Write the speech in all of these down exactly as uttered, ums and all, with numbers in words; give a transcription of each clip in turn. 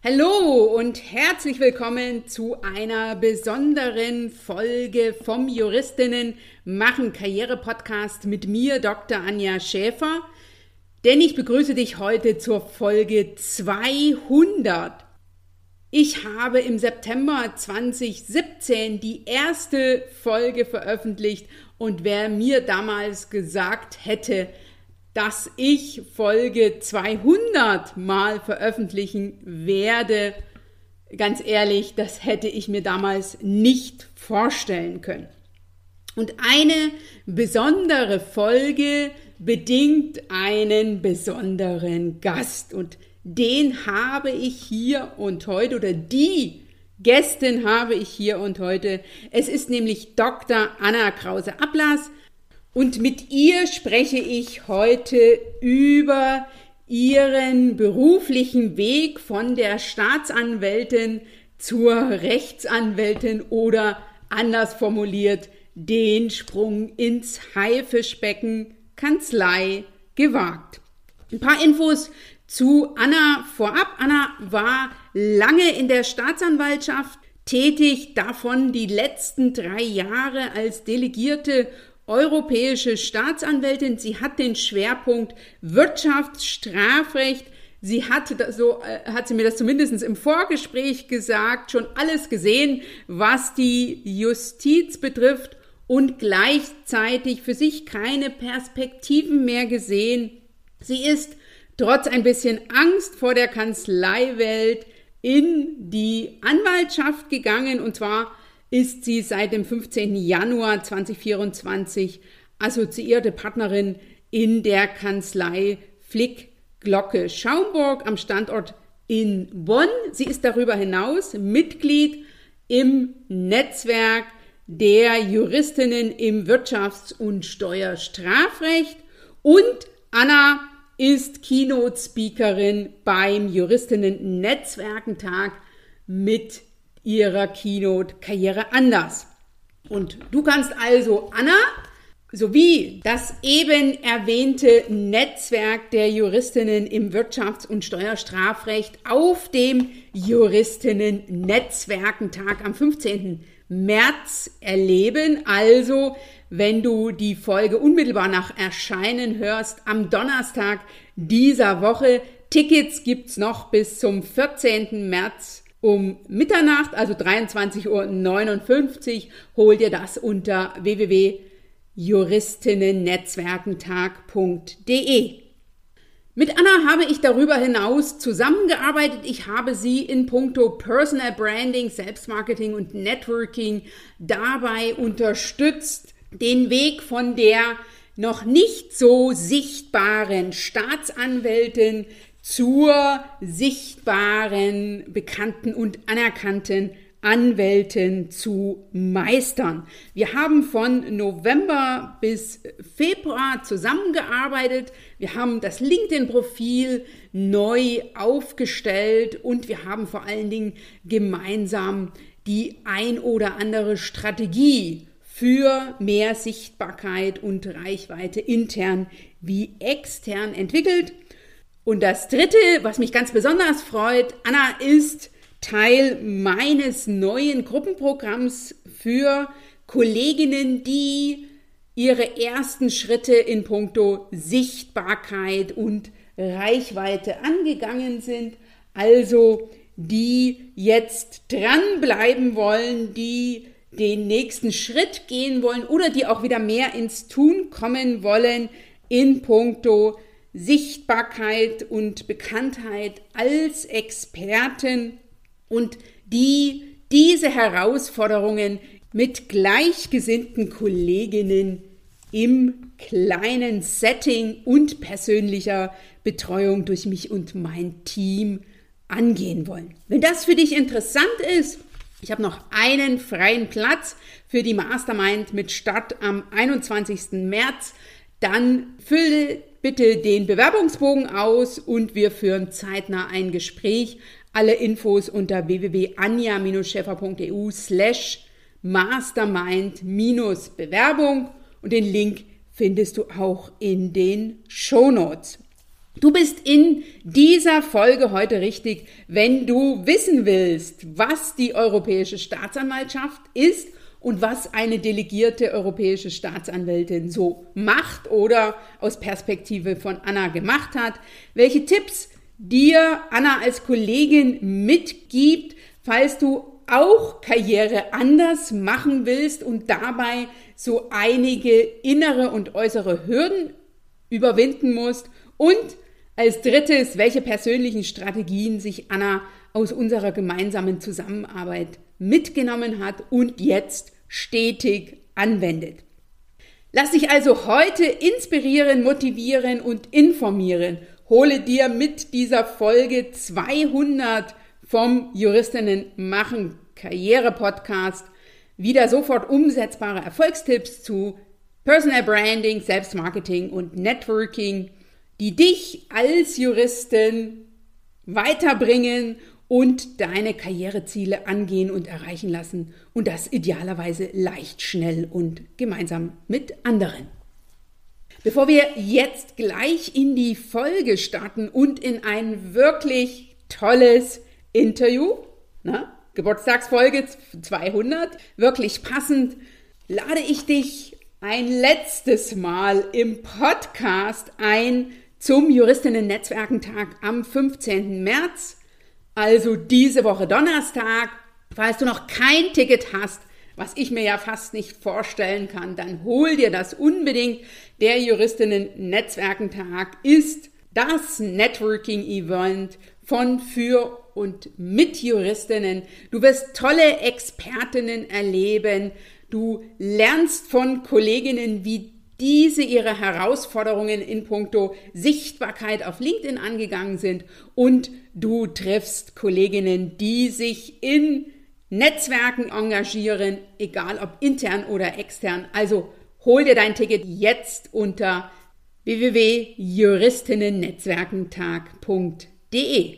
Hallo und herzlich willkommen zu einer besonderen Folge vom Juristinnen machen Karriere Podcast mit mir, Doktor Anja Schäfer. Denn ich begrüße dich heute zur Folge zweihundert. Ich habe im September zweitausendsiebzehn die erste Folge veröffentlicht und wer mir damals gesagt hätte, dass ich Folge zweihundert mal veröffentlichen werde, ganz ehrlich, das hätte ich mir damals nicht vorstellen können. Und eine besondere Folge bedingt einen besonderen Gast und den habe ich hier und heute oder die Gästin habe ich hier und heute. Es ist nämlich Doktor Anna Krause-Ablas. Und mit ihr spreche ich heute über ihren beruflichen Weg von der Staatsanwältin zur Rechtsanwältin oder anders formuliert, den Sprung ins Haifischbecken Kanzlei gewagt. Ein paar Infos zu Anna vorab. Anna war lange in der Staatsanwaltschaft tätig, davon die letzten drei Jahre als Delegierte europäische Staatsanwältin. Sie hat den Schwerpunkt Wirtschaftsstrafrecht. Sie hat, so äh, hat sie mir das zumindest im Vorgespräch gesagt, schon alles gesehen, was die Justiz betrifft und gleichzeitig für sich keine Perspektiven mehr gesehen. Sie ist trotz ein bisschen Angst vor der Kanzleiwelt in die Anwaltschaft gegangen, und zwar ist sie seit dem fünfzehnten Januar zweitausendvierundzwanzig assoziierte Partnerin in der Kanzlei Flick Glocke Schaumburg am Standort in Bonn. Sie ist darüber hinaus Mitglied im Netzwerk der Juristinnen im Wirtschafts- und Steuerstrafrecht und Anna ist Keynote-Speakerin beim Juristinnen-Netzwerkentag mit ihrer Keynote Karriere anders. Und du kannst also Anna sowie das eben erwähnte Netzwerk der Juristinnen im Wirtschafts- und Steuerstrafrecht auf dem Juristinnen-Netzwerkentag am fünfzehnten März erleben. Also, wenn du die Folge unmittelbar nach Erscheinen hörst, am Donnerstag dieser Woche. Tickets gibt's noch bis zum vierzehnten März um Mitternacht, also dreiundzwanzig Uhr neunundfünfzig, hol dir das unter w w w punkt juristinnennetzwerkentag punkt d e. Mit Anna habe ich darüber hinaus zusammengearbeitet. Ich habe sie in puncto Personal Branding, Selbstmarketing und Networking dabei unterstützt, den Weg von der noch nicht so sichtbaren Staatsanwältin zur sichtbaren, bekannten und anerkannten Anwältin zu meistern. Wir haben von November bis Februar zusammengearbeitet. Wir haben das LinkedIn-Profil neu aufgestellt und wir haben vor allen Dingen gemeinsam die ein oder andere Strategie für mehr Sichtbarkeit und Reichweite intern wie extern entwickelt. Und das Dritte, was mich ganz besonders freut, Anna ist Teil meines neuen Gruppenprogramms für Kolleginnen, die ihre ersten Schritte in puncto Sichtbarkeit und Reichweite angegangen sind, also die jetzt dranbleiben wollen, die den nächsten Schritt gehen wollen oder die auch wieder mehr ins Tun kommen wollen in puncto Sichtbarkeit und Bekanntheit als Experten und die diese Herausforderungen mit gleichgesinnten Kolleginnen im kleinen Setting und persönlicher Betreuung durch mich und mein Team angehen wollen. Wenn das für dich interessant ist, ich habe noch einen freien Platz für die Mastermind mit Start am einundzwanzigsten März, dann fülle bitte den Bewerbungsbogen aus und wir führen zeitnah ein Gespräch. Alle Infos unter w w w punkt anja schäfer punkt e u slash mastermind Bewerbung und den Link findest du auch in den Shownotes. Du bist in dieser Folge heute richtig, wenn du wissen willst, was die Europäische Staatsanwaltschaft ist und was eine delegierte europäische Staatsanwältin so macht oder aus Perspektive von Anna gemacht hat, welche Tipps dir Anna als Kollegin mitgibt, falls du auch Karriere anders machen willst und dabei so einige innere und äußere Hürden überwinden musst. Und als drittes, welche persönlichen Strategien sich Anna aus unserer gemeinsamen Zusammenarbeit mitgenommen hat und jetzt stetig anwendet. Lass dich also heute inspirieren, motivieren und informieren. Hole dir mit dieser Folge zweihundert vom Juristinnen machen Karriere Podcast wieder sofort umsetzbare Erfolgstipps zu Personal Branding, Selbstmarketing und Networking, die dich als Juristin weiterbringen und deine Karriereziele angehen und erreichen lassen und das idealerweise leicht, schnell und gemeinsam mit anderen. Bevor wir jetzt gleich in die Folge starten und in ein wirklich tolles Interview, ne? Geburtstagsfolge zweihundert, wirklich passend, lade ich dich ein letztes Mal im Podcast ein zum Juristinnen-Netzwerkentag am fünfzehnten März, also diese Woche Donnerstag. Falls du noch kein Ticket hast, was ich mir ja fast nicht vorstellen kann, dann hol dir das unbedingt. Der Juristinnen-Netzwerkentag ist das Networking-Event von, für und mit Juristinnen. Du wirst tolle Expertinnen erleben. Du lernst von Kolleginnen, wie diese ihre Herausforderungen in puncto Sichtbarkeit auf LinkedIn angegangen sind. Und du triffst Kolleginnen, die sich in Netzwerken engagieren, egal ob intern oder extern. Also hol dir dein Ticket jetzt unter w w w punkt juristinnennetzwerkentag punkt de.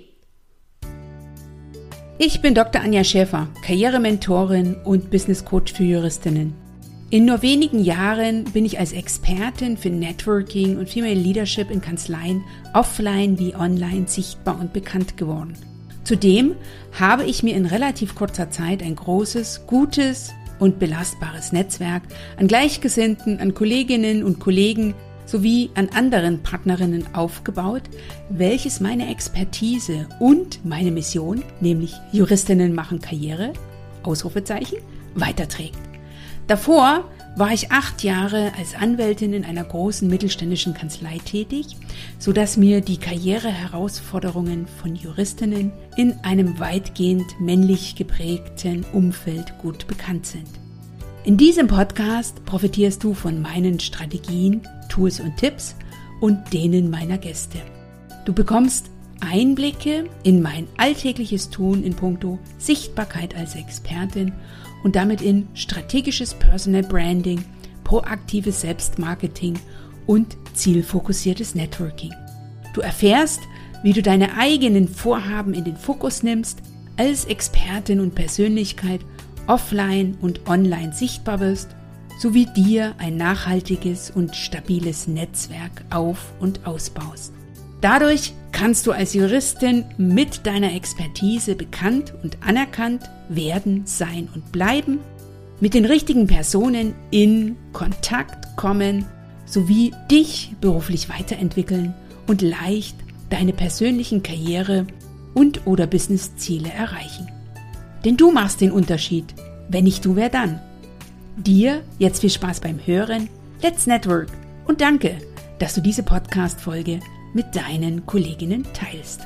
Ich bin Doktor Anja Schäfer, Karrierementorin und Business Coach für Juristinnen. In nur wenigen Jahren bin ich als Expertin für Networking und Female Leadership in Kanzleien offline wie online sichtbar und bekannt geworden. Zudem habe ich mir in relativ kurzer Zeit ein großes, gutes und belastbares Netzwerk an Gleichgesinnten, an Kolleginnen und Kollegen sowie an anderen Partnerinnen aufgebaut, welches meine Expertise und meine Mission, nämlich Juristinnen machen Karriere, Ausrufezeichen, weiterträgt. Davor war ich acht Jahre als Anwältin in einer großen mittelständischen Kanzlei tätig, sodass mir die Karriereherausforderungen von Juristinnen in einem weitgehend männlich geprägten Umfeld gut bekannt sind. In diesem Podcast profitierst du von meinen Strategien, Tools und Tipps und denen meiner Gäste. Du bekommst Einblicke in mein alltägliches Tun in puncto Sichtbarkeit als Expertin und damit in strategisches Personal Branding, proaktives Selbstmarketing und zielfokussiertes Networking. Du erfährst, wie du deine eigenen Vorhaben in den Fokus nimmst, als Expertin und Persönlichkeit offline und online sichtbar wirst, sowie dir ein nachhaltiges und stabiles Netzwerk auf- und ausbaust. Dadurch kannst du als Juristin mit deiner Expertise bekannt und anerkannt werden, sein und bleiben, mit den richtigen Personen in Kontakt kommen, sowie dich beruflich weiterentwickeln und leicht deine persönlichen Karriere- und oder Businessziele erreichen. Denn du machst den Unterschied. Wenn nicht du, wer dann? Dir jetzt viel Spaß beim Hören. Let's Network und danke, dass du diese Podcast-Folge mit deinen Kolleginnen teilst.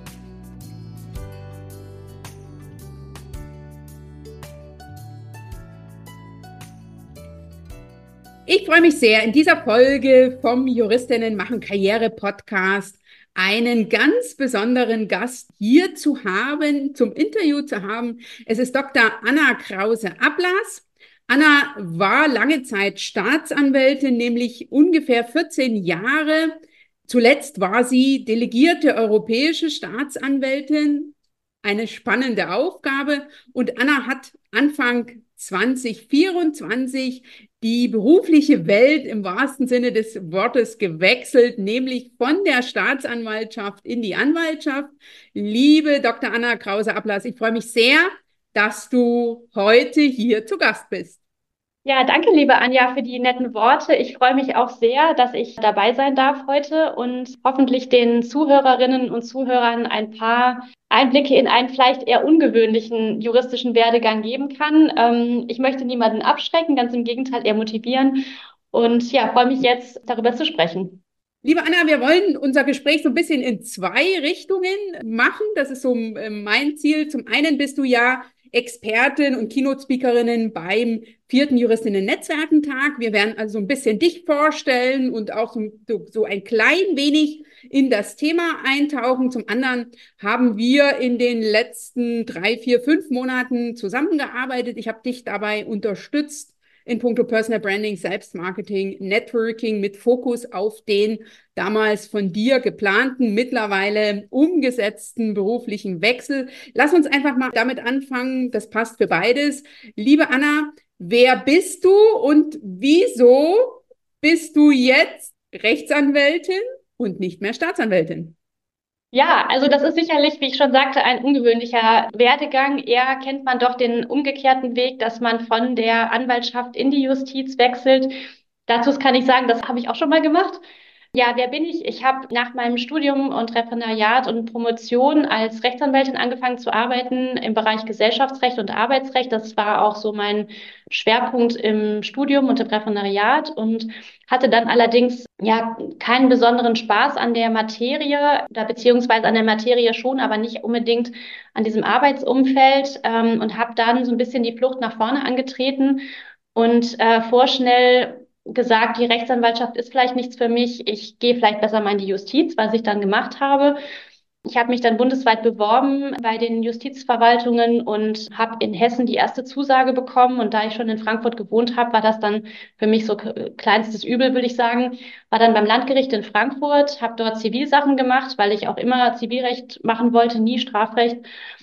Ich freue mich sehr, in dieser Folge vom Juristinnen machen Karriere Podcast einen ganz besonderen Gast hier zu haben, zum Interview zu haben. Es ist Doktor Anna Krause-Ablas. Anna war lange Zeit Staatsanwältin, nämlich ungefähr vierzehn Jahre. Zuletzt war sie delegierte europäische Staatsanwältin. Eine spannende Aufgabe. Und Anna hat Anfang zwanzig vierundzwanzig die berufliche Welt im wahrsten Sinne des Wortes gewechselt, nämlich von der Staatsanwaltschaft in die Anwaltschaft. Liebe Doktor Anna Krause-Ablas, ich freue mich sehr, dass du heute hier zu Gast bist. Ja, danke, liebe Anja, für die netten Worte. Ich freue mich auch sehr, dass ich dabei sein darf heute und hoffentlich den Zuhörerinnen und Zuhörern ein paar Einblicke in einen vielleicht eher ungewöhnlichen juristischen Werdegang geben kann. Ähm, ich möchte niemanden abschrecken, ganz im Gegenteil eher motivieren und ja, freue mich jetzt, darüber zu sprechen. Liebe Anna, wir wollen unser Gespräch so ein bisschen in zwei Richtungen machen. Das ist so mein Ziel. Zum einen bist du ja Expertin und Keynote-Speakerin beim vierten Juristinnen-Netzwerkentag. Wir werden also ein bisschen dich vorstellen und auch so, so ein klein wenig in das Thema eintauchen. Zum anderen haben wir in den letzten drei, vier, fünf Monaten zusammengearbeitet. Ich habe dich dabei unterstützt in puncto Personal Branding, Selbstmarketing, Networking mit Fokus auf den damals von dir geplanten, mittlerweile umgesetzten beruflichen Wechsel. Lass uns einfach mal damit anfangen, das passt für beides. Liebe Anna, wer bist du und wieso bist du jetzt Rechtsanwältin und nicht mehr Staatsanwältin? Ja, also das ist sicherlich, wie ich schon sagte, ein ungewöhnlicher Werdegang. Eher kennt man doch den umgekehrten Weg, dass man von der Anwaltschaft in die Justiz wechselt. Dazu kann ich sagen, das habe ich auch schon mal gemacht. Ja, wer bin ich? Ich habe nach meinem Studium und Referendariat und Promotion als Rechtsanwältin angefangen zu arbeiten im Bereich Gesellschaftsrecht und Arbeitsrecht. Das war auch so mein Schwerpunkt im Studium und im Referendariat und hatte dann allerdings ja keinen besonderen Spaß an der Materie oder beziehungsweise an der Materie schon, aber nicht unbedingt an diesem Arbeitsumfeld ähm, und habe dann so ein bisschen die Flucht nach vorne angetreten und äh, vorschnell gesagt, die Rechtsanwaltschaft ist vielleicht nichts für mich. Ich gehe vielleicht besser mal in die Justiz, was ich dann gemacht habe. Ich habe mich dann bundesweit beworben bei den Justizverwaltungen und habe in Hessen die erste Zusage bekommen. Und da ich schon in Frankfurt gewohnt habe, war das dann für mich so kleinstes Übel, würde ich sagen. War dann beim Landgericht in Frankfurt, habe dort Zivilsachen gemacht, weil ich auch immer Zivilrecht machen wollte, nie Strafrecht.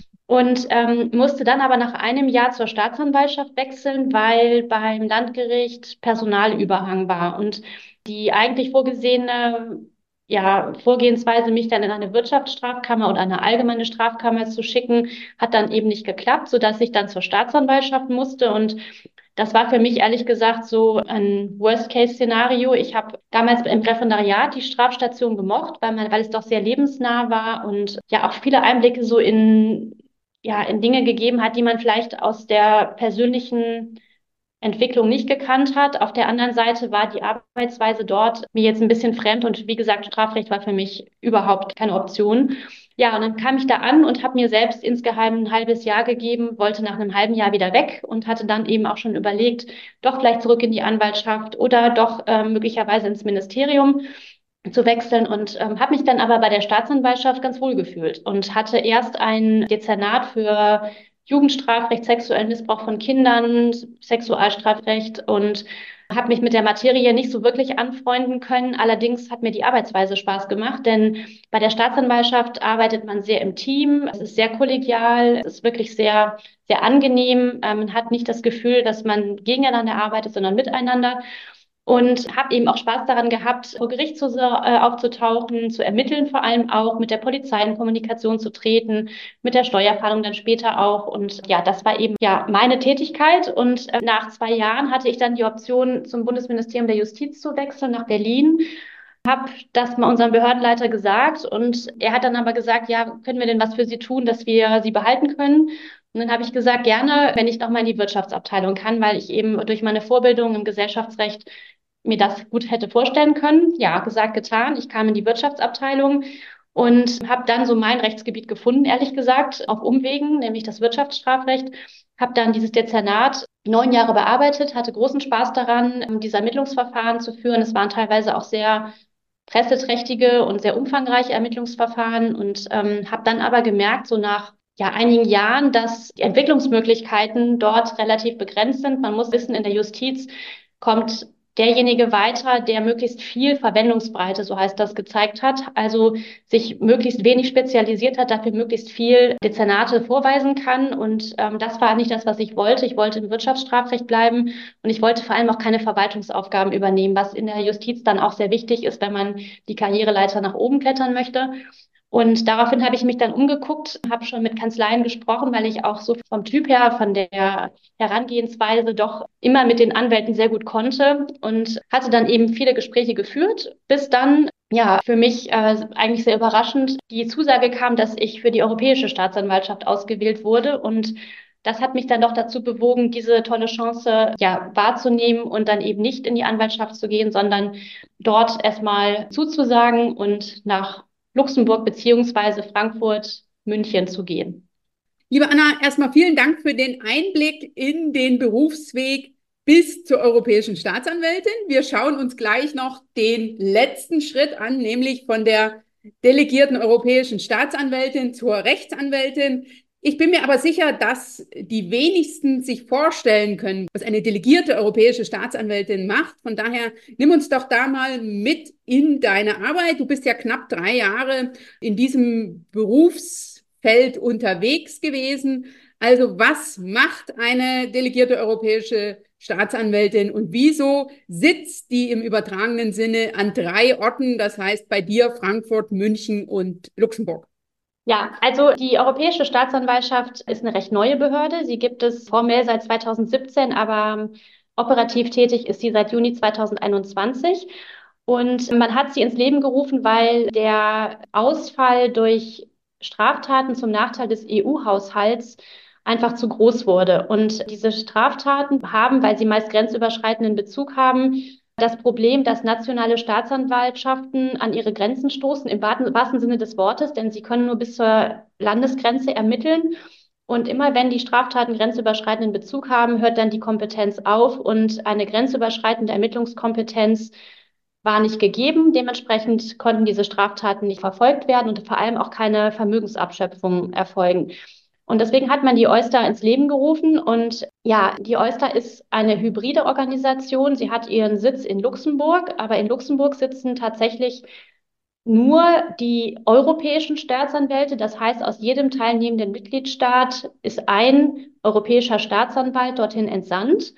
Und ähm, musste dann aber nach einem Jahr zur Staatsanwaltschaft wechseln, weil beim Landgericht Personalüberhang war. Und die eigentlich vorgesehene ja, Vorgehensweise, mich dann in eine Wirtschaftsstrafkammer oder eine allgemeine Strafkammer zu schicken, hat dann eben nicht geklappt, sodass ich dann zur Staatsanwaltschaft musste. Und das war für mich ehrlich gesagt so ein Worst-Case-Szenario. Ich habe damals im Referendariat die Strafstation gemocht, weil man, weil es doch sehr lebensnah war und ja auch viele Einblicke so in ja, in Dinge gegeben hat, die man vielleicht aus der persönlichen Entwicklung nicht gekannt hat. Auf der anderen Seite war die Arbeitsweise dort mir jetzt ein bisschen fremd und wie gesagt, Strafrecht war für mich überhaupt keine Option. Ja, und dann kam ich da an und habe mir selbst insgeheim ein halbes Jahr gegeben, wollte nach einem halben Jahr wieder weg und hatte dann eben auch schon überlegt, doch vielleicht zurück in die Anwaltschaft oder doch äh, möglicherweise ins Ministerium zu wechseln und ähm, habe mich dann aber bei der Staatsanwaltschaft ganz wohl gefühlt und hatte erst ein Dezernat für Jugendstrafrecht, sexuellen Missbrauch von Kindern, Sexualstrafrecht und habe mich mit der Materie nicht so wirklich anfreunden können. Allerdings hat mir die Arbeitsweise Spaß gemacht, denn bei der Staatsanwaltschaft arbeitet man sehr im Team. Es ist sehr kollegial, es ist wirklich sehr, sehr angenehm. Ähm, man hat nicht das Gefühl, dass man gegeneinander arbeitet, sondern miteinander. Und habe eben auch Spaß daran gehabt, vor Gericht zu, äh, aufzutauchen, zu ermitteln, vor allem auch mit der Polizei in Kommunikation zu treten, mit der Steuerfahndung dann später auch. Und ja, das war eben ja meine Tätigkeit. Und äh, nach zwei Jahren hatte ich dann die Option, zum Bundesministerium der Justiz zu wechseln nach Berlin. Habe das mal unserem Behördenleiter gesagt und er hat dann aber gesagt, ja, können wir denn was für Sie tun, dass wir Sie behalten können? Und dann habe ich gesagt, gerne, wenn ich noch mal in die Wirtschaftsabteilung kann, weil ich eben durch meine Vorbildung im Gesellschaftsrecht mir das gut hätte vorstellen können. Ja, gesagt, getan. Ich kam in die Wirtschaftsabteilung und habe dann so mein Rechtsgebiet gefunden, ehrlich gesagt, auf Umwegen, nämlich das Wirtschaftsstrafrecht. Habe dann dieses Dezernat neun Jahre bearbeitet, hatte großen Spaß daran, diese Ermittlungsverfahren zu führen. Es waren teilweise auch sehr presseträchtige und sehr umfangreiche Ermittlungsverfahren und ähm, habe dann aber gemerkt, so nach ja, einigen Jahren, dass die Entwicklungsmöglichkeiten dort relativ begrenzt sind. Man muss wissen, in der Justiz kommt derjenige weiter, der möglichst viel Verwendungsbreite, so heißt das, gezeigt hat, also sich möglichst wenig spezialisiert hat, dafür möglichst viel Dezernate vorweisen kann. Und ähm, das war nicht das, was ich wollte. Ich wollte im Wirtschaftsstrafrecht bleiben und ich wollte vor allem auch keine Verwaltungsaufgaben übernehmen, was in der Justiz dann auch sehr wichtig ist, wenn man die Karriereleiter nach oben klettern möchte. Und daraufhin habe ich mich dann umgeguckt, habe schon mit Kanzleien gesprochen, weil ich auch so vom Typ her, von der Herangehensweise doch immer mit den Anwälten sehr gut konnte und hatte dann eben viele Gespräche geführt, bis dann, ja, für mich äh, eigentlich sehr überraschend die Zusage kam, dass ich für die Europäische Staatsanwaltschaft ausgewählt wurde. Und das hat mich dann doch dazu bewogen, diese tolle Chance, ja, wahrzunehmen und dann eben nicht in die Anwaltschaft zu gehen, sondern dort erstmal zuzusagen und nach Luxemburg beziehungsweise Frankfurt, München zu gehen. Liebe Anna, erstmal vielen Dank für den Einblick in den Berufsweg bis zur Europäischen Staatsanwältin. Wir schauen uns gleich noch den letzten Schritt an, nämlich von der delegierten Europäischen Staatsanwältin zur Rechtsanwältin. Ich bin mir aber sicher, dass die wenigsten sich vorstellen können, was eine delegierte europäische Staatsanwältin macht. Von daher nimm uns doch da mal mit in deine Arbeit. Du bist ja knapp drei Jahre in diesem Berufsfeld unterwegs gewesen. Also was macht eine delegierte europäische Staatsanwältin und wieso sitzt die im übertragenen Sinne an drei Orten, das heißt bei dir Frankfurt, München und Luxemburg? Ja, also die Europäische Staatsanwaltschaft ist eine recht neue Behörde. Sie gibt es formell seit zweitausendsiebzehn, aber operativ tätig ist sie seit Juni zweitausendeinundzwanzig. Und man hat sie ins Leben gerufen, weil der Ausfall durch Straftaten zum Nachteil des E U-Haushalts einfach zu groß wurde. Und diese Straftaten haben, weil sie meist grenzüberschreitenden Bezug haben, das Problem, dass nationale Staatsanwaltschaften an ihre Grenzen stoßen, im wahrsten Sinne des Wortes, denn sie können nur bis zur Landesgrenze ermitteln. Und immer wenn die Straftaten grenzüberschreitenden Bezug haben, hört dann die Kompetenz auf und eine grenzüberschreitende Ermittlungskompetenz war nicht gegeben. Dementsprechend konnten diese Straftaten nicht verfolgt werden und vor allem auch keine Vermögensabschöpfung erfolgen. Und deswegen hat man die Oyster ins Leben gerufen. Und ja, die Oyster ist eine hybride Organisation. Sie hat ihren Sitz in Luxemburg, aber in Luxemburg sitzen tatsächlich nur die europäischen Staatsanwälte. Das heißt, aus jedem teilnehmenden Mitgliedstaat ist ein europäischer Staatsanwalt dorthin entsandt.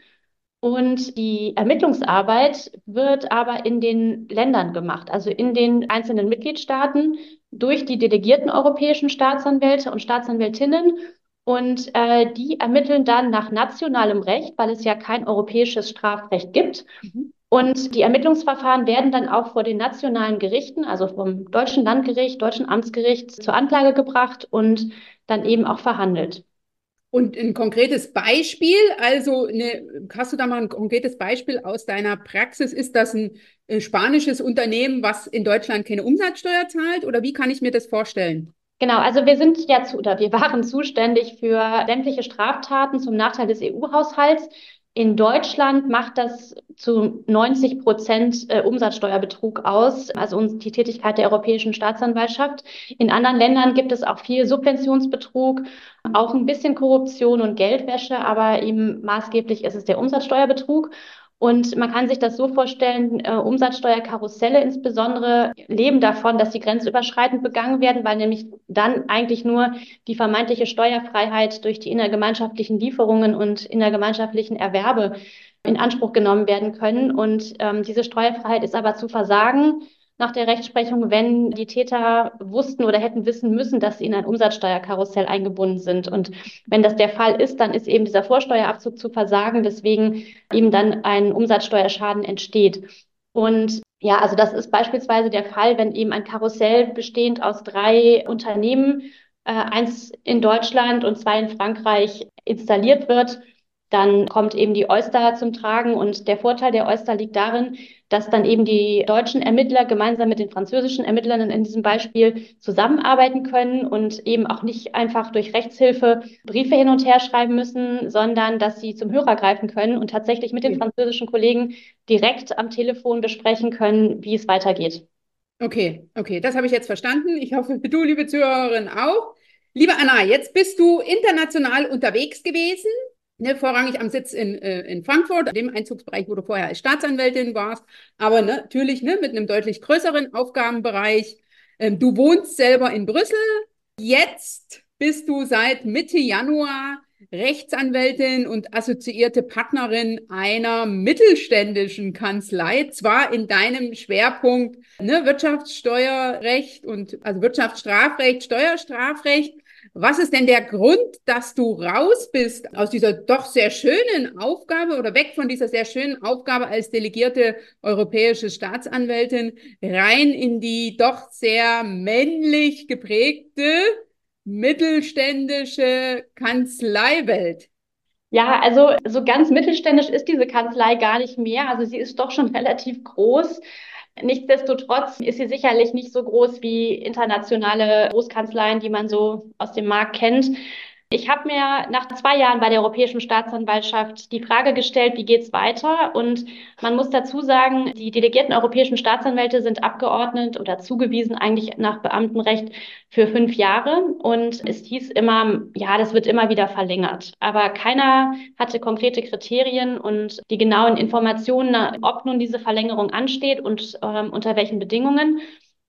Und die Ermittlungsarbeit wird aber in den Ländern gemacht, also in den einzelnen Mitgliedstaaten durch die delegierten europäischen Staatsanwälte und Staatsanwältinnen. Und äh, die ermitteln dann nach nationalem Recht, weil es ja kein europäisches Strafrecht gibt. Mhm. Und die Ermittlungsverfahren werden dann auch vor den nationalen Gerichten, also vom deutschen Landgericht, deutschen Amtsgericht, zur Anklage gebracht und dann eben auch verhandelt. Und ein konkretes Beispiel, also eine, hast du da mal ein konkretes Beispiel aus deiner Praxis? Ist das ein äh, spanisches Unternehmen, was in Deutschland keine Umsatzsteuer zahlt? Oder wie kann ich mir das vorstellen? Genau, also wir sind ja zu, oder wir waren zuständig für sämtliche Straftaten zum Nachteil des E U-Haushalts. In Deutschland macht das zu neunzig Prozent äh, Umsatzsteuerbetrug aus, also uns, die Tätigkeit der Europäischen Staatsanwaltschaft. In anderen Ländern gibt es auch viel Subventionsbetrug, auch ein bisschen Korruption und Geldwäsche, aber eben maßgeblich ist es der Umsatzsteuerbetrug. Und man kann sich das so vorstellen, äh, Umsatzsteuerkarusselle insbesondere leben davon, dass sie grenzüberschreitend begangen werden, weil nämlich dann eigentlich nur die vermeintliche Steuerfreiheit durch die innergemeinschaftlichen Lieferungen und innergemeinschaftlichen Erwerbe in Anspruch genommen werden können. Und ähm, diese Steuerfreiheit ist aber zu versagen nach der Rechtsprechung, wenn die Täter wussten oder hätten wissen müssen, dass sie in ein Umsatzsteuerkarussell eingebunden sind. Und wenn das der Fall ist, dann ist eben dieser Vorsteuerabzug zu versagen, weswegen eben dann ein Umsatzsteuerschaden entsteht. Und ja, also das ist beispielsweise der Fall, wenn eben ein Karussell bestehend aus drei Unternehmen, äh, eins in Deutschland und zwei in Frankreich, installiert wird, dann kommt eben die Oyster zum Tragen. Und der Vorteil der Oyster liegt darin, dass dann eben die deutschen Ermittler gemeinsam mit den französischen Ermittlern in diesem Beispiel zusammenarbeiten können und eben auch nicht einfach durch Rechtshilfe Briefe hin und her schreiben müssen, sondern dass sie zum Hörer greifen können und tatsächlich mit den französischen Kollegen direkt am Telefon besprechen können, wie es weitergeht. Okay, okay, das habe ich jetzt verstanden. Ich hoffe, du, liebe Zuhörerin, auch. Liebe Anna, jetzt bist du international unterwegs gewesen. Ne, vorrangig am Sitz in, äh, in Frankfurt, dem Einzugsbereich, wo du vorher als Staatsanwältin warst, aber ne, natürlich ne, mit einem deutlich größeren Aufgabenbereich. Ähm, du wohnst selber in Brüssel. Jetzt bist du seit Mitte Januar Rechtsanwältin und assoziierte Partnerin einer mittelständischen Kanzlei, zwar in deinem Schwerpunkt ne, Wirtschaftssteuerrecht und also Wirtschaftsstrafrecht, Steuerstrafrecht. Was ist denn der Grund, dass du raus bist aus dieser doch sehr schönen Aufgabe oder weg von dieser sehr schönen Aufgabe als delegierte europäische Staatsanwältin rein in die doch sehr männlich geprägte mittelständische Kanzleiwelt? Ja, also so ganz mittelständisch ist diese Kanzlei gar nicht mehr. Also sie ist doch schon relativ groß. Nichtsdestotrotz ist sie sicherlich nicht so groß wie internationale Großkanzleien, die man so aus dem Markt kennt. Ich habe mir nach zwei Jahren bei der Europäischen Staatsanwaltschaft die Frage gestellt, wie geht's weiter? Und man muss dazu sagen, die delegierten europäischen Staatsanwälte sind abgeordnet oder zugewiesen eigentlich nach Beamtenrecht für fünf Jahre. Und es hieß immer, ja, das wird immer wieder verlängert. Aber keiner hatte konkrete Kriterien und die genauen Informationen, ob nun diese Verlängerung ansteht und ähm, unter welchen Bedingungen.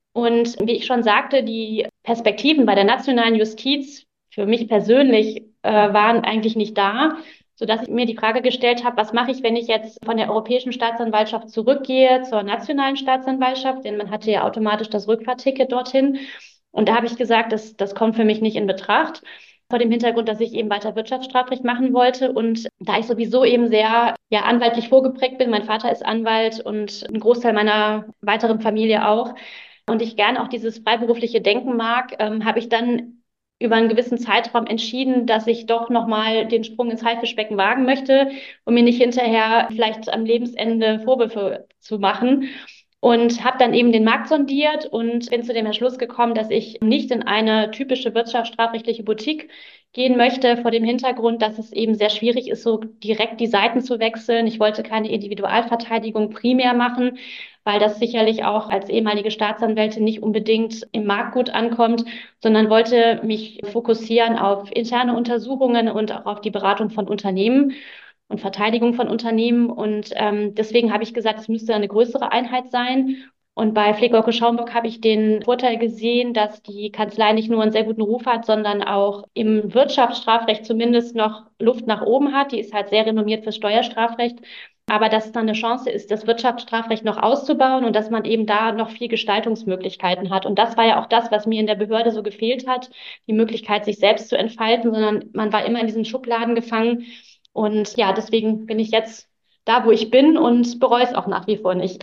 Und wie ich schon sagte, die Perspektiven bei der nationalen Justiz für mich persönlich äh, waren eigentlich nicht da, sodass ich mir die Frage gestellt habe, was mache ich, wenn ich jetzt von der Europäischen Staatsanwaltschaft zurückgehe zur nationalen Staatsanwaltschaft, denn man hatte ja automatisch das Rückfahrticket dorthin. Und da habe ich gesagt, das, das kommt für mich nicht in Betracht. Vor dem Hintergrund, dass ich eben weiter Wirtschaftsstrafrecht machen wollte. Und da ich sowieso eben sehr ja, anwaltlich vorgeprägt bin, mein Vater ist Anwalt und ein Großteil meiner weiteren Familie auch, und ich gerne auch dieses freiberufliche Denken mag, ähm, habe ich dann über einen gewissen Zeitraum entschieden, dass ich doch nochmal den Sprung ins Haifischbecken wagen möchte, um mir nicht hinterher vielleicht am Lebensende Vorwürfe zu machen. Und habe dann eben den Markt sondiert und bin zu dem Entschluss gekommen, dass ich nicht in eine typische wirtschaftsstrafrechtliche Boutique gehen möchte, vor dem Hintergrund, dass es eben sehr schwierig ist, so direkt die Seiten zu wechseln. Ich wollte keine Individualverteidigung primär machen, weil das sicherlich auch als ehemalige Staatsanwältin nicht unbedingt im Markt gut ankommt, sondern wollte mich fokussieren auf interne Untersuchungen und auch auf die Beratung von Unternehmen und Verteidigung von Unternehmen. Und ähm, deswegen habe ich gesagt, es müsste eine größere Einheit sein. Und bei Flick-Gorke Schaumburg habe ich den Vorteil gesehen, dass die Kanzlei nicht nur einen sehr guten Ruf hat, sondern auch im Wirtschaftsstrafrecht zumindest noch Luft nach oben hat. Die ist halt sehr renommiert fürs Steuerstrafrecht. Aber dass es dann eine Chance ist, das Wirtschaftsstrafrecht noch auszubauen und dass man eben da noch viel Gestaltungsmöglichkeiten hat. Und das war ja auch das, was mir in der Behörde so gefehlt hat, die Möglichkeit, sich selbst zu entfalten, sondern man war immer in diesen Schubladen gefangen. Und ja, deswegen bin ich jetzt da, wo ich bin und bereue es auch nach wie vor nicht.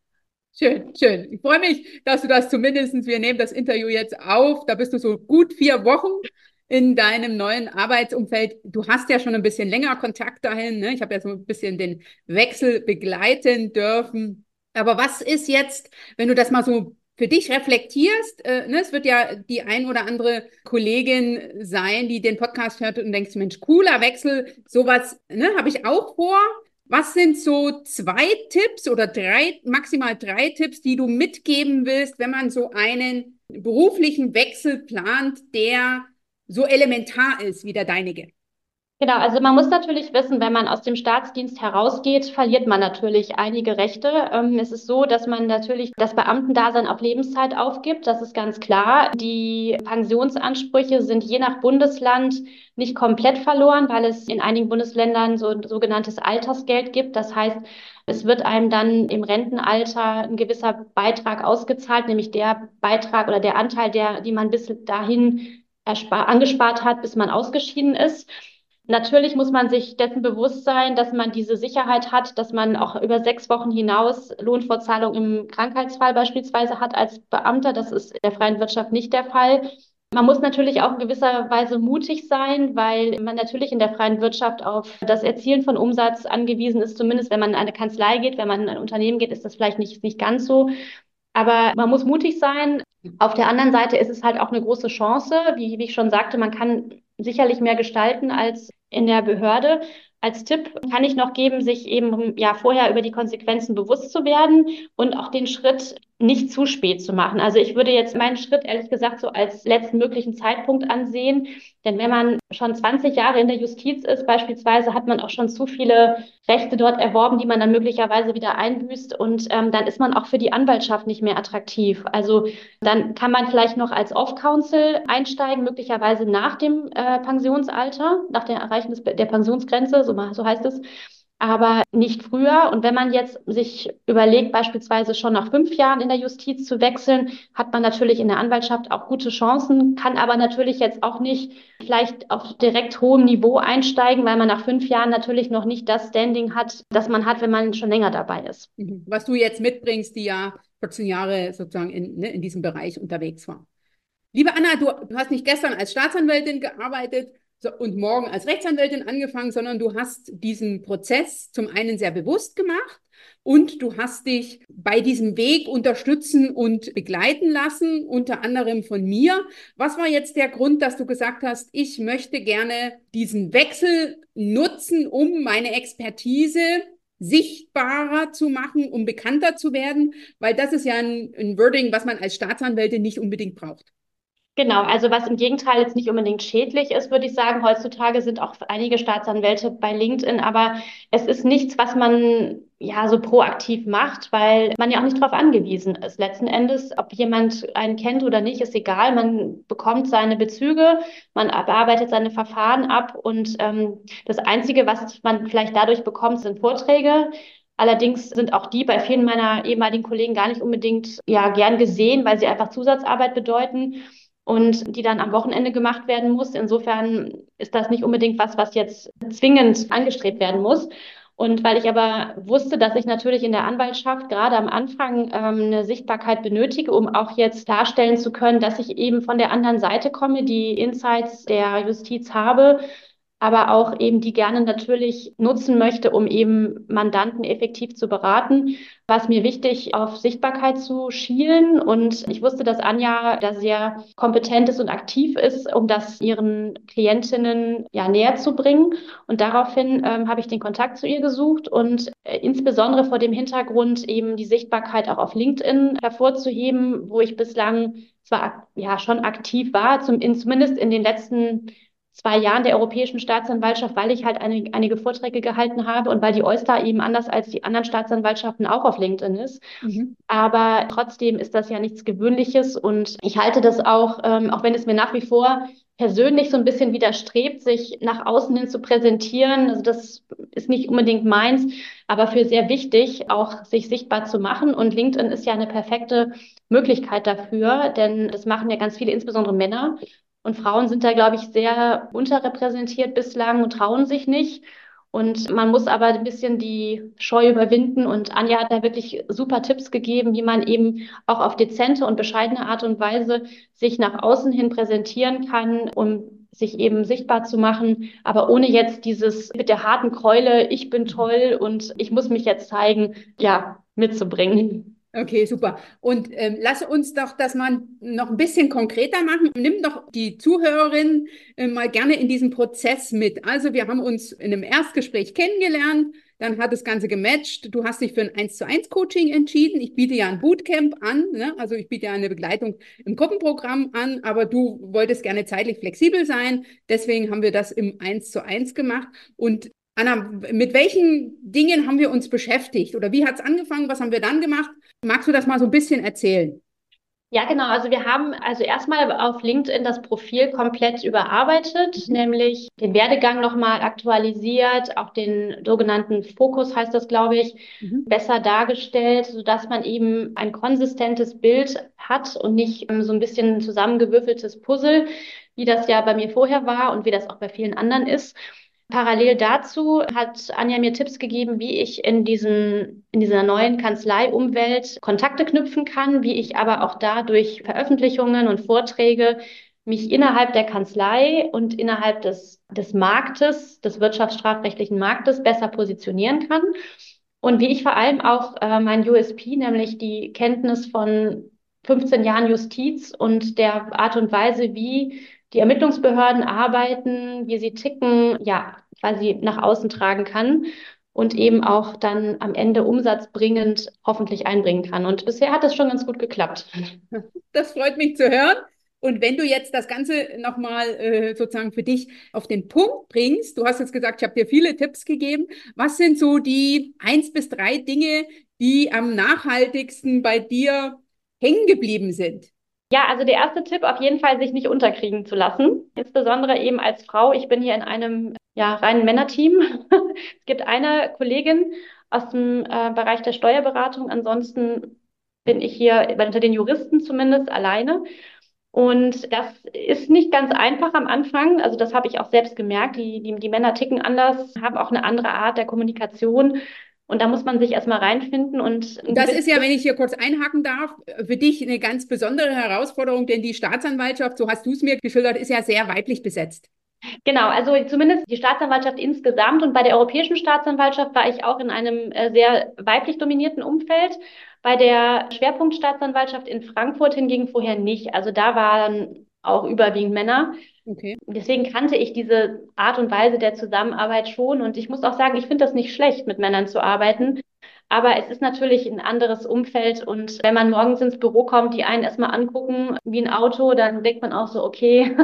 Schön, schön. Ich freue mich, dass du das zumindestens, wir nehmen das Interview jetzt auf, da bist du so gut vier Wochen in deinem neuen Arbeitsumfeld. Du hast ja schon ein bisschen länger Kontakt dahin, ne? Ich habe ja so ein bisschen den Wechsel begleiten dürfen. Aber was ist jetzt, wenn du das mal so für dich reflektierst, äh, ne? Es wird ja die ein oder andere Kollegin sein, die den Podcast hört und denkt, Mensch, cooler Wechsel, sowas, ne, habe ich auch vor. Was sind so zwei Tipps oder drei, maximal drei Tipps, die du mitgeben willst, wenn man so einen beruflichen Wechsel plant, der so elementar ist wie der deinige? Genau, also man muss natürlich wissen, wenn man aus dem Staatsdienst herausgeht, verliert man natürlich einige Rechte. Ähm, es ist so, dass man natürlich das Beamtendasein auf Lebenszeit aufgibt. Das ist ganz klar. Die Pensionsansprüche sind je nach Bundesland nicht komplett verloren, weil es in einigen Bundesländern so ein sogenanntes Altersgeld gibt. Das heißt, es wird einem dann im Rentenalter ein gewisser Beitrag ausgezahlt, nämlich der Beitrag oder der Anteil, der, die man bis dahin erspar angespart hat, bis man ausgeschieden ist. Natürlich muss man sich dessen bewusst sein, dass man diese Sicherheit hat, dass man auch über sechs Wochen hinaus Lohnfortzahlung im Krankheitsfall beispielsweise hat als Beamter. Das ist in der freien Wirtschaft nicht der Fall. Man muss natürlich auch in gewisser Weise mutig sein, weil man natürlich in der freien Wirtschaft auf das Erzielen von Umsatz angewiesen ist. Zumindest wenn man in eine Kanzlei geht, wenn man in ein Unternehmen geht, ist das vielleicht nicht, nicht ganz so. Aber man muss mutig sein. Auf der anderen Seite ist es halt auch eine große Chance. Wie, wie ich schon sagte, man kann sicherlich mehr gestalten als in der Behörde. als Tipp kann ich noch geben, sich eben ja vorher über die Konsequenzen bewusst zu werden und auch den Schritt nicht zu spät zu machen. Also ich würde jetzt meinen Schritt ehrlich gesagt so als letzten möglichen Zeitpunkt ansehen. Denn wenn man schon zwanzig Jahre in der Justiz ist, beispielsweise, hat man auch schon zu viele Rechte dort erworben, die man dann möglicherweise wieder einbüßt. Und ähm, dann ist man auch für die Anwaltschaft nicht mehr attraktiv. Also dann kann man vielleicht noch als Off-Counsel einsteigen, möglicherweise nach dem äh, Pensionsalter, nach dem Erreichen des, der Pensionsgrenze, so, so heißt es, aber nicht früher. Und wenn man jetzt sich überlegt, beispielsweise schon nach fünf Jahren in der Justiz zu wechseln, hat man natürlich in der Anwaltschaft auch gute Chancen, kann aber natürlich jetzt auch nicht vielleicht auf direkt hohem Niveau einsteigen, weil man nach fünf Jahren natürlich noch nicht das Standing hat, das man hat, wenn man schon länger dabei ist. Was du jetzt mitbringst, die ja vierzehn Jahre sozusagen in, ne, in diesem Bereich unterwegs war. Liebe Anna, du, du hast nicht gestern als Staatsanwältin gearbeitet so, und morgen als Rechtsanwältin angefangen, sondern du hast diesen Prozess zum einen sehr bewusst gemacht und du hast dich bei diesem Weg unterstützen und begleiten lassen, unter anderem von mir. Was war jetzt der Grund, dass du gesagt hast, ich möchte gerne diesen Wechsel nutzen, um meine Expertise sichtbarer zu machen, um bekannter zu werden? Weil das ist ja ein, ein Wording, was man als Staatsanwältin nicht unbedingt braucht. Genau, also was im Gegenteil jetzt nicht unbedingt schädlich ist, würde ich sagen. Heutzutage sind auch einige Staatsanwälte bei LinkedIn, aber es ist nichts, was man ja so proaktiv macht, weil man ja auch nicht darauf angewiesen ist. Letzten Endes, ob jemand einen kennt oder nicht, ist egal. Man bekommt seine Bezüge, man bearbeitet seine Verfahren ab und ähm, das Einzige, was man vielleicht dadurch bekommt, sind Vorträge. Allerdings sind auch die bei vielen meiner ehemaligen Kollegen gar nicht unbedingt ja gern gesehen, weil sie einfach Zusatzarbeit bedeuten und die dann am Wochenende gemacht werden muss. Insofern ist das nicht unbedingt was, was jetzt zwingend angestrebt werden muss. Und weil ich aber wusste, dass ich natürlich in der Anwaltschaft gerade am Anfang ähm, eine Sichtbarkeit benötige, um auch jetzt darstellen zu können, dass ich eben von der anderen Seite komme, die Insights der Justiz habe, aber auch eben die gerne natürlich nutzen möchte, um eben Mandanten effektiv zu beraten, war es mir wichtig, auf Sichtbarkeit zu schielen. Und ich wusste, dass Anja da sehr kompetent ist und aktiv ist, um das ihren Klientinnen ja näher zu bringen. Und daraufhin ähm, habe ich den Kontakt zu ihr gesucht und äh, insbesondere vor dem Hintergrund eben die Sichtbarkeit auch auf LinkedIn hervorzuheben, wo ich bislang zwar ja schon aktiv war, zum, in, zumindest in den letzten zwei Jahren der Europäischen Staatsanwaltschaft, weil ich halt eine, einige Vorträge gehalten habe und weil die Oyster eben anders als die anderen Staatsanwaltschaften auch auf LinkedIn ist. Mhm. Aber trotzdem ist das ja nichts Gewöhnliches und ich halte das auch, ähm, auch wenn es mir nach wie vor persönlich so ein bisschen widerstrebt, sich nach außen hin zu präsentieren. Also das ist nicht unbedingt meins, aber für sehr wichtig, auch sich sichtbar zu machen. Und LinkedIn ist ja eine perfekte Möglichkeit dafür, denn das machen ja ganz viele, insbesondere Männer. Und Frauen sind da, glaube ich, sehr unterrepräsentiert bislang und trauen sich nicht. Und man muss aber ein bisschen die Scheu überwinden. Und Anja hat da wirklich super Tipps gegeben, wie man eben auch auf dezente und bescheidene Art und Weise sich nach außen hin präsentieren kann, um sich eben sichtbar zu machen, aber ohne jetzt dieses mit der harten Keule, ich bin toll und ich muss mich jetzt zeigen, ja, mitzubringen. Okay, super. Und ähm, lass uns doch das mal noch ein bisschen konkreter machen. Nimm doch die Zuhörerin äh, mal gerne in diesen Prozess mit. Also wir haben uns in einem Erstgespräch kennengelernt, dann hat das Ganze gematcht. Du hast dich für ein eins zu eins Coaching entschieden. Ich biete ja ein Bootcamp an, ne? Also ich biete ja eine Begleitung im Gruppenprogramm an, aber du wolltest gerne zeitlich flexibel sein. Deswegen haben wir das im eins zu eins gemacht. Und Anna, mit welchen Dingen haben wir uns beschäftigt oder wie hat es angefangen? Was haben wir dann gemacht? Magst du das mal so ein bisschen erzählen? Ja, genau. Also wir haben also erstmal auf LinkedIn das Profil komplett überarbeitet, mhm. nämlich den Werdegang nochmal aktualisiert, auch den sogenannten Fokus heißt das, glaube ich, mhm. besser dargestellt, sodass man eben ein konsistentes Bild hat und nicht ähm, so ein bisschen zusammengewürfeltes Puzzle, wie das ja bei mir vorher war und wie das auch bei vielen anderen ist. Parallel dazu hat Anja mir Tipps gegeben, wie ich in diesen, in dieser neuen Kanzleiumwelt Kontakte knüpfen kann, wie ich aber auch da durch Veröffentlichungen und Vorträge mich innerhalb der Kanzlei und innerhalb des, des Marktes, des wirtschaftsstrafrechtlichen Marktes besser positionieren kann. Und wie ich vor allem auch äh, mein U S P, nämlich die Kenntnis von fünfzehn Jahren Justiz und der Art und Weise, wie die Ermittlungsbehörden arbeiten, wie sie ticken, ja, quasi nach außen tragen kann und eben auch dann am Ende umsatzbringend hoffentlich einbringen kann. Und bisher hat es schon ganz gut geklappt. Das freut mich zu hören. Und wenn du jetzt das Ganze nochmal äh, sozusagen für dich auf den Punkt bringst, du hast jetzt gesagt, ich habe dir viele Tipps gegeben. Was sind so die eins bis drei Dinge, die am nachhaltigsten bei dir hängen geblieben sind? Ja, also der erste Tipp, auf jeden Fall sich nicht unterkriegen zu lassen. Insbesondere eben als Frau. Ich bin hier in einem ja, reinen Männerteam. Es gibt eine Kollegin aus dem äh, Bereich der Steuerberatung. Ansonsten bin ich hier unter den Juristen zumindest alleine. Und das ist nicht ganz einfach am Anfang. Also das habe ich auch selbst gemerkt. Die, die, die Männer ticken anders, haben auch eine andere Art der Kommunikation. Und da muss man sich erstmal reinfinden und ein Das ist ja, gewisses wenn ich hier kurz einhaken darf, für dich eine ganz besondere Herausforderung, denn die Staatsanwaltschaft, so hast du es mir geschildert, ist ja sehr weiblich besetzt. Genau, also zumindest die Staatsanwaltschaft insgesamt und bei der Europäischen Staatsanwaltschaft war ich auch in einem äh, sehr weiblich dominierten Umfeld. Bei der Schwerpunktstaatsanwaltschaft in Frankfurt hingegen vorher nicht. Also da waren auch überwiegend Männer. Okay. Deswegen kannte ich diese Art und Weise der Zusammenarbeit schon. Und ich muss auch sagen, ich finde das nicht schlecht, mit Männern zu arbeiten. Aber es ist natürlich ein anderes Umfeld. Und wenn man morgens ins Büro kommt, die einen erstmal angucken wie ein Auto, dann denkt man auch so, okay,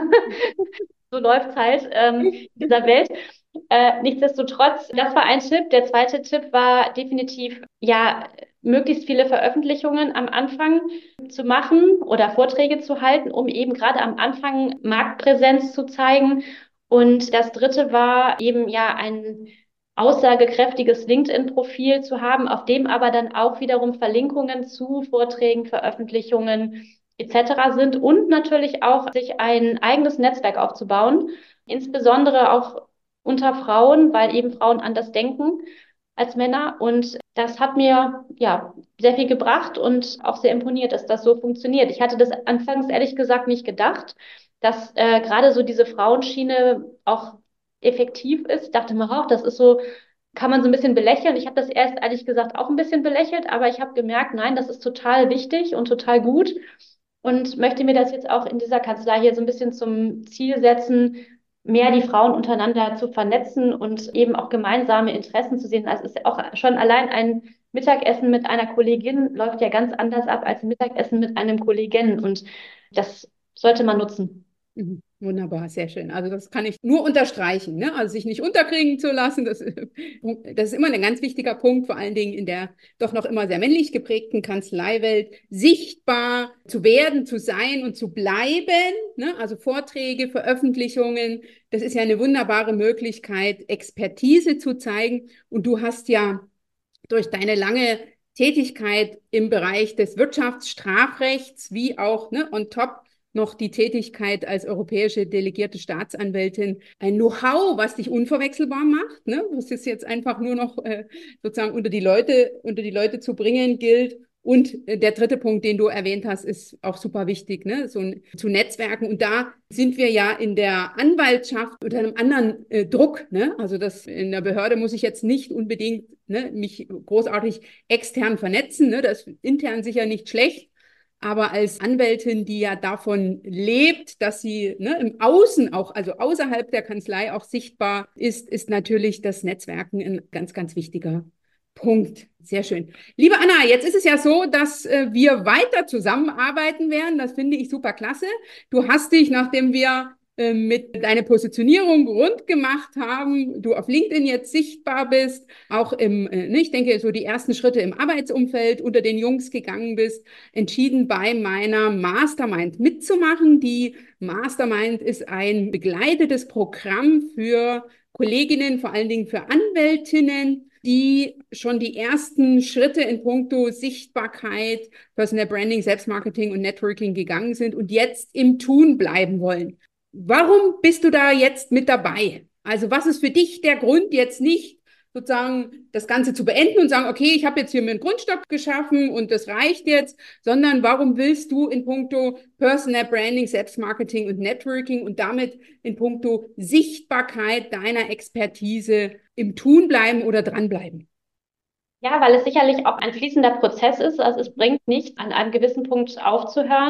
so läuft's halt ähm, in dieser Welt. Äh, nichtsdestotrotz, das war ein Tipp. Der zweite Tipp war definitiv, ja, möglichst viele Veröffentlichungen am Anfang zu machen oder Vorträge zu halten, um eben gerade am Anfang Marktpräsenz zu zeigen. Und das dritte war eben ja ein aussagekräftiges LinkedIn-Profil zu haben, auf dem aber dann auch wiederum Verlinkungen zu Vorträgen, Veröffentlichungen et cetera sind und natürlich auch sich ein eigenes Netzwerk aufzubauen, insbesondere auch unter Frauen, weil eben Frauen anders denken als Männer. Und das hat mir ja sehr viel gebracht und auch sehr imponiert, dass das so funktioniert. Ich hatte das anfangs ehrlich gesagt nicht gedacht, dass äh, gerade so diese Frauenschiene auch effektiv ist. Ich dachte mir auch, das ist so, kann man so ein bisschen belächeln. Ich habe das erst ehrlich gesagt auch ein bisschen belächelt, aber ich habe gemerkt, nein, das ist total wichtig und total gut und möchte mir das jetzt auch in dieser Kanzlei hier so ein bisschen zum Ziel setzen, mehr die Frauen untereinander zu vernetzen und eben auch gemeinsame Interessen zu sehen. Also es ist auch schon allein ein Mittagessen mit einer Kollegin läuft ja ganz anders ab als ein Mittagessen mit einem Kollegen und das sollte man nutzen. Mhm. Wunderbar, sehr schön. Also das kann ich nur unterstreichen, ne? Also sich nicht unterkriegen zu lassen, das, das ist immer ein ganz wichtiger Punkt, vor allen Dingen in der doch noch immer sehr männlich geprägten Kanzleiwelt, sichtbar zu werden, zu sein und zu bleiben, ne? Also Vorträge, Veröffentlichungen, das ist ja eine wunderbare Möglichkeit, Expertise zu zeigen. Und du hast ja durch deine lange Tätigkeit im Bereich des Wirtschaftsstrafrechts wie auch, ne, on top noch die Tätigkeit als europäische delegierte Staatsanwältin, ein Know-how, was dich unverwechselbar macht, ne? Was es jetzt einfach nur noch äh, sozusagen unter die Leute, unter die Leute zu bringen gilt. Und äh, der dritte Punkt, den du erwähnt hast, ist auch super wichtig, ne? So ein, zu Netzwerken. Und da sind wir ja in der Anwaltschaft unter einem anderen äh, Druck, ne? Also das in der Behörde muss ich jetzt nicht unbedingt, ne, mich großartig extern vernetzen, ne? Das ist intern sicher nicht schlecht. Aber als Anwältin, die ja davon lebt, dass sie, ne, im Außen auch, also außerhalb der Kanzlei auch sichtbar ist, ist natürlich das Netzwerken ein ganz, ganz wichtiger Punkt. Sehr schön. Liebe Anna, jetzt ist es ja so, dass äh, wir weiter zusammenarbeiten werden. Das finde ich super klasse. Du hast dich, nachdem wir äh, mit deiner Positionierung rund gemacht haben, du auf LinkedIn jetzt sichtbar bist, auch im, äh, ne, ich denke, so die ersten Schritte im Arbeitsumfeld unter den Jungs gegangen bist, entschieden bei meiner Mastermind mitzumachen. Die Mastermind ist ein begleitetes Programm für Kolleginnen, vor allen Dingen für Anwältinnen, die schon die ersten Schritte in puncto Sichtbarkeit, Personal Branding, Selbstmarketing und Networking gegangen sind und jetzt im Tun bleiben wollen. Warum bist du da jetzt mit dabei? Also was ist für dich der Grund, jetzt nicht sozusagen das Ganze zu beenden und sagen, okay, ich habe jetzt hier mir einen Grundstock geschaffen und das reicht jetzt, sondern warum willst du in puncto Personal Branding, Selbstmarketing und Networking und damit in puncto Sichtbarkeit deiner Expertise im Tun bleiben oder dranbleiben? Ja, weil es sicherlich auch ein fließender Prozess ist. Also es bringt nicht, an einem gewissen Punkt aufzuhören.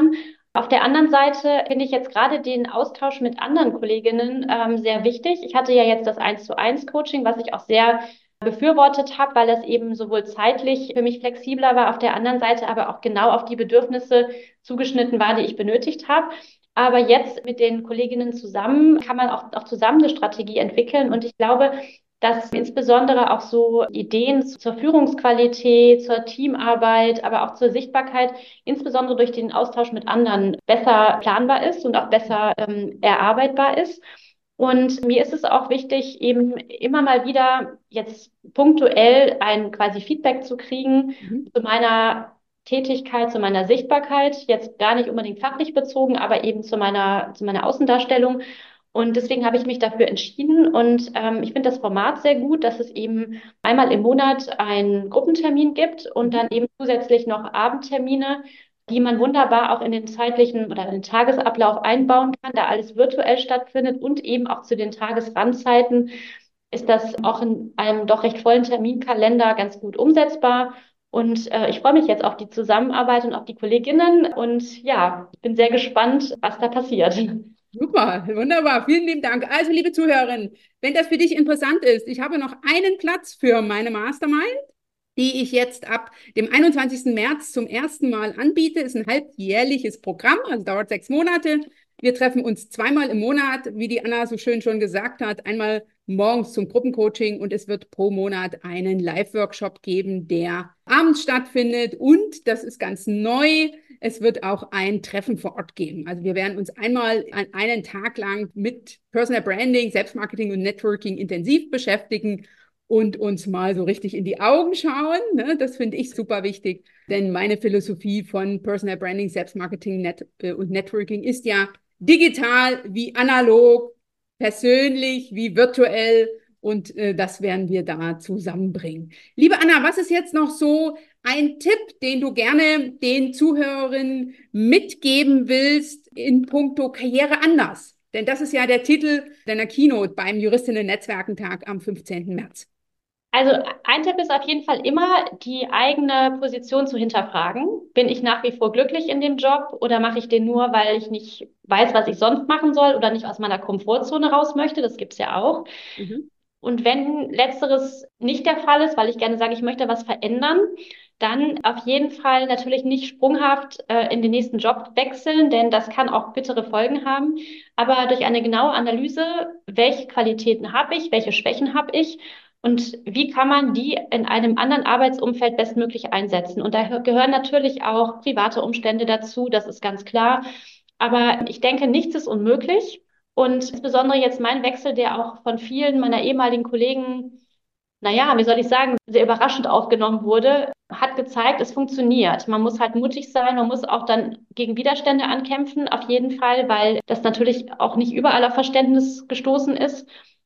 Auf der anderen Seite finde ich jetzt gerade den Austausch mit anderen Kolleginnen ähm, sehr wichtig. Ich hatte ja jetzt das eins zu eins Coaching, was ich auch sehr befürwortet habe, weil es eben sowohl zeitlich für mich flexibler war, auf der anderen Seite aber auch genau auf die Bedürfnisse zugeschnitten war, die ich benötigt habe. Aber jetzt mit den Kolleginnen zusammen kann man auch, auch zusammen eine Strategie entwickeln. Und ich glaube, dass insbesondere auch so Ideen zur Führungsqualität, zur Teamarbeit, aber auch zur Sichtbarkeit, insbesondere durch den Austausch mit anderen, besser planbar ist und auch besser ähm, erarbeitbar ist. Und mir ist es auch wichtig, eben immer mal wieder jetzt punktuell ein quasi Feedback zu kriegen Mhm. zu meiner Tätigkeit, zu meiner Sichtbarkeit, jetzt gar nicht unbedingt fachlich bezogen, aber eben zu meiner, zu meiner Außendarstellung. Und deswegen habe ich mich dafür entschieden und ähm, ich finde das Format sehr gut, dass es eben einmal im Monat einen Gruppentermin gibt und dann eben zusätzlich noch Abendtermine, die man wunderbar auch in den zeitlichen oder in den Tagesablauf einbauen kann, da alles virtuell stattfindet und eben auch zu den Tagesrandzeiten ist das auch in einem doch recht vollen Terminkalender ganz gut umsetzbar. Und äh, ich freue mich jetzt auf die Zusammenarbeit und auf die Kolleginnen und ja, bin sehr gespannt, was da passiert. Super, wunderbar. Vielen lieben Dank. Also, liebe Zuhörerinnen, wenn das für dich interessant ist, ich habe noch einen Platz für meine Mastermind, die ich jetzt ab dem einundzwanzigsten März zum ersten Mal anbiete. Ist ein halbjährliches Programm, also dauert sechs Monate. Wir treffen uns zweimal im Monat, wie die Anna so schön schon gesagt hat, einmal morgens zum Gruppencoaching und es wird pro Monat einen Live-Workshop geben, der abends stattfindet und, das ist ganz neu, es wird auch ein Treffen vor Ort geben. Also wir werden uns einmal an einen Tag lang mit Personal Branding, Selbstmarketing und Networking intensiv beschäftigen und uns mal so richtig in die Augen schauen. Ne? Das finde ich super wichtig, denn meine Philosophie von Personal Branding, Selbstmarketing Net äh, und Networking ist ja digital wie analog, persönlich wie virtuell und äh, das werden wir da zusammenbringen. Liebe Anna, was ist jetzt noch so ein Tipp, den du gerne den Zuhörerinnen mitgeben willst in puncto Karriere anders? Denn das ist ja der Titel deiner Keynote beim Juristinnen-Netzwerkentag am fünfzehnten März. Also ein Tipp ist auf jeden Fall immer, die eigene Position zu hinterfragen. Bin ich nach wie vor glücklich in dem Job oder mache ich den nur, weil ich nicht weiß, was ich sonst machen soll oder nicht aus meiner Komfortzone raus möchte? Das gibt's ja auch. Mhm. Und wenn letzteres nicht der Fall ist, weil ich gerne sage, ich möchte was verändern, dann auf jeden Fall natürlich nicht sprunghaft äh, in den nächsten Job wechseln, denn das kann auch bittere Folgen haben. Aber durch eine genaue Analyse, welche Qualitäten habe ich, welche Schwächen habe ich und wie kann man die in einem anderen Arbeitsumfeld bestmöglich einsetzen? Und da gehören natürlich auch private Umstände dazu, das ist ganz klar. Aber ich denke, nichts ist unmöglich. Und insbesondere jetzt mein Wechsel, der auch von vielen meiner ehemaligen Kollegen, naja, wie soll ich sagen, sehr überraschend aufgenommen wurde, hat gezeigt, es funktioniert. Man muss halt mutig sein, man muss auch dann gegen Widerstände ankämpfen, auf jeden Fall, weil das natürlich auch nicht überall auf Verständnis gestoßen ist.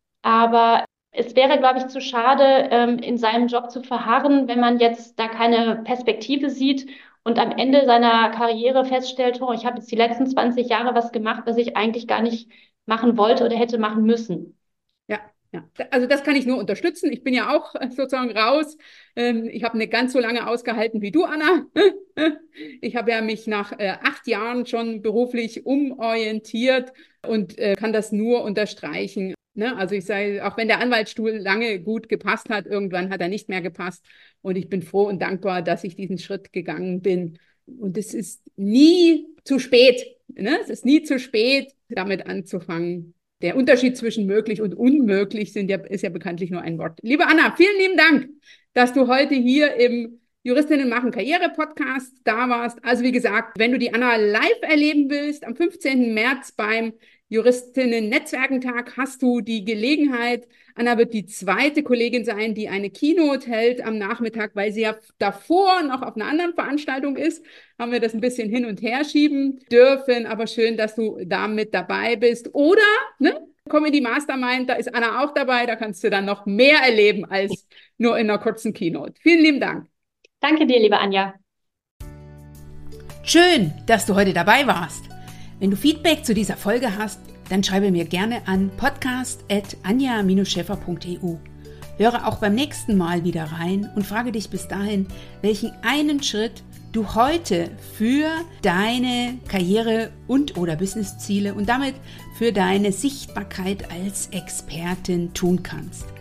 Aber es wäre, glaube ich, zu schade, ähm, in seinem Job zu verharren, wenn man jetzt da keine Perspektive sieht und am Ende seiner Karriere feststellt, oh, ich habe jetzt die letzten zwanzig Jahre was gemacht, was ich eigentlich gar nicht machen wollte oder hätte machen müssen. Ja, ja. Also das kann ich nur unterstützen. Ich bin ja auch sozusagen raus. Ich habe nicht ganz so lange ausgehalten wie du, Anna. Ich habe ja mich nach acht Jahren schon beruflich umorientiert und kann das nur unterstreichen. Also ich sage, auch wenn der Anwaltsstuhl lange gut gepasst hat, irgendwann hat er nicht mehr gepasst. Und ich bin froh und dankbar, dass ich diesen Schritt gegangen bin. Und es ist nie zu spät. Ne? Es ist nie zu spät, damit anzufangen. Der Unterschied zwischen möglich und unmöglich sind ja, ist ja bekanntlich nur ein Wort. Liebe Anna, vielen lieben Dank, dass du heute hier im Juristinnen machen Karriere Podcast da warst. Also wie gesagt, wenn du die Anna live erleben willst, am fünfzehnten März beim Juristinnen-Netzwerkentag hast du die Gelegenheit. Anna wird die zweite Kollegin sein, die eine Keynote hält am Nachmittag, weil sie ja davor noch auf einer anderen Veranstaltung ist. Haben wir das ein bisschen hin und her schieben dürfen, aber schön, dass du da mit dabei bist. Oder, ne, komm in die Mastermind, da ist Anna auch dabei, da kannst du dann noch mehr erleben als nur in einer kurzen Keynote. Vielen lieben Dank. Danke dir, liebe Anja. Schön, dass du heute dabei warst. Wenn du Feedback zu dieser Folge hast, dann schreibe mir gerne an podcast at anja dash schäfer punkt e u. Höre auch beim nächsten Mal wieder rein und frage dich bis dahin, welchen einen Schritt du heute für deine Karriere und oder Businessziele und damit für deine Sichtbarkeit als Expertin tun kannst.